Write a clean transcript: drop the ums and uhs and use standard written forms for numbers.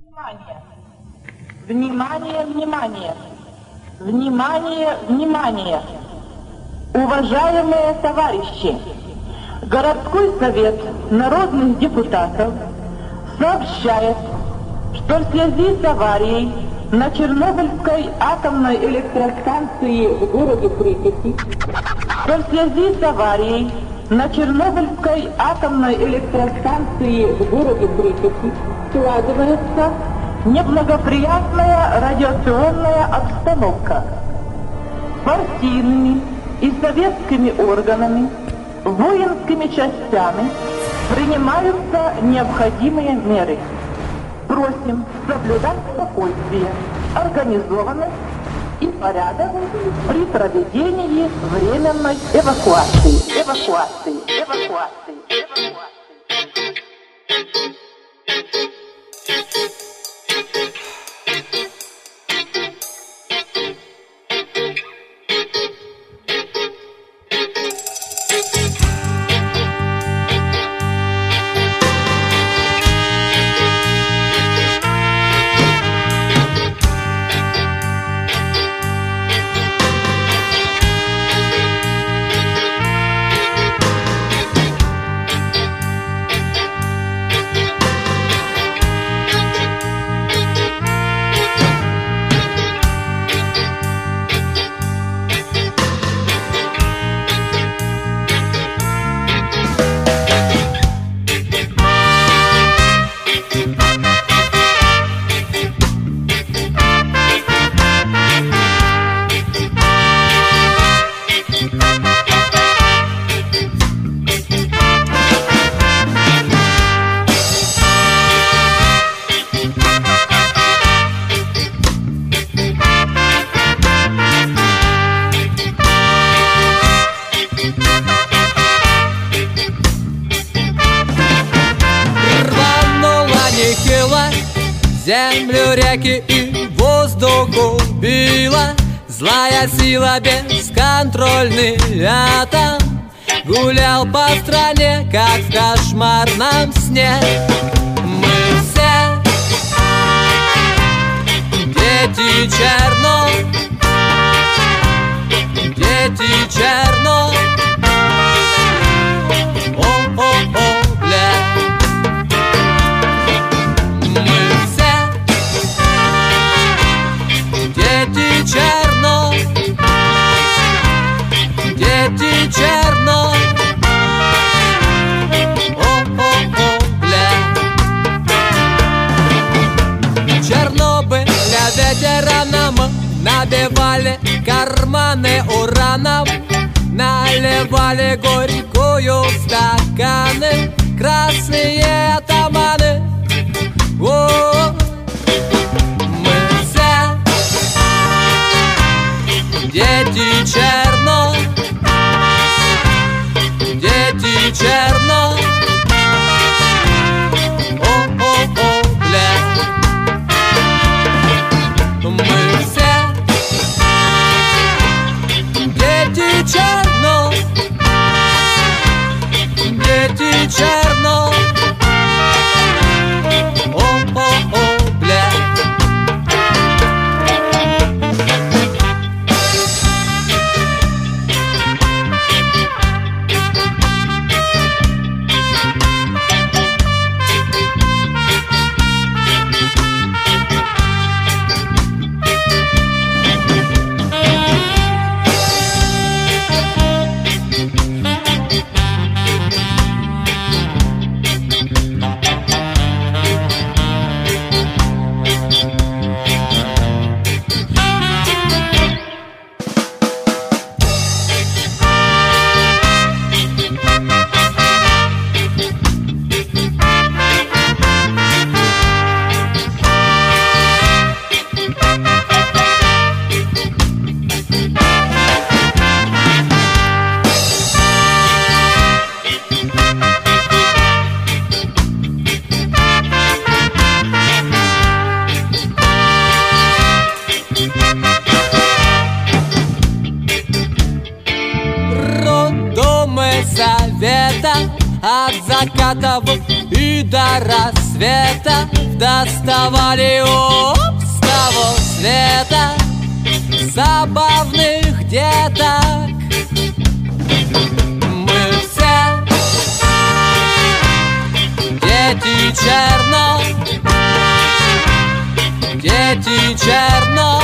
Внимание! Внимание, внимание! Внимание, внимание! Уважаемые товарищи! Городской совет народных депутатов сообщает, что в связи с аварией на Чернобыльской атомной электростанции в городе Припяти, складывается неблагоприятная радиационная обстановка. Партийными и советскими органами, воинскими частями принимаются необходимые меры. Просим соблюдать спокойствие, организованность и порядок при проведении временной эвакуации. Землю, реки и воздух убила злая сила, бесконтрольный атом. Гулял по стране, как в кошмарном сне. Мы все дети Черно, дети Черно. Черно, дети Черно, бля. Чернобыля ветеранам набивали карманы ураном, наливали горькую в стаканы красные атаманы. Дети Черно, дети Черно, бля. Мы все дети Черно, дети Черно, бля. Совета от закатов и до рассвета. света доставали с того света забавных деток. Мы все дети Черно, дети Черно.